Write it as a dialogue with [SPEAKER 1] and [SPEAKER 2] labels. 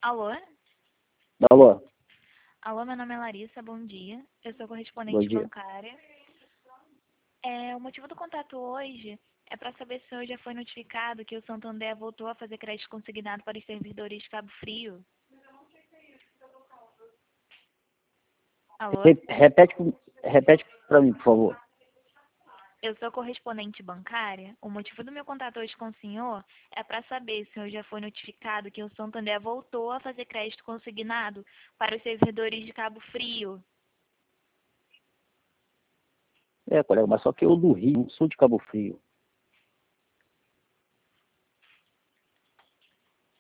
[SPEAKER 1] Alô?
[SPEAKER 2] Alô,
[SPEAKER 1] Alô, meu nome é Larissa, bom dia. Eu sou
[SPEAKER 2] bom
[SPEAKER 1] correspondente
[SPEAKER 2] dia.
[SPEAKER 1] bancária. O motivo do contato hoje é para saber se o senhor já foi notificado que o Santander voltou a fazer crédito consignado para os servidores de Cabo Frio. Alô?
[SPEAKER 2] Repete para mim, por favor.
[SPEAKER 1] Eu sou correspondente bancária. O motivo do meu contato hoje com o senhor é para saber se o senhor já foi notificado que o Santander voltou a fazer crédito consignado para os servidores de Cabo Frio.
[SPEAKER 2] Colega, mas só que eu do Rio, não sou de Cabo Frio.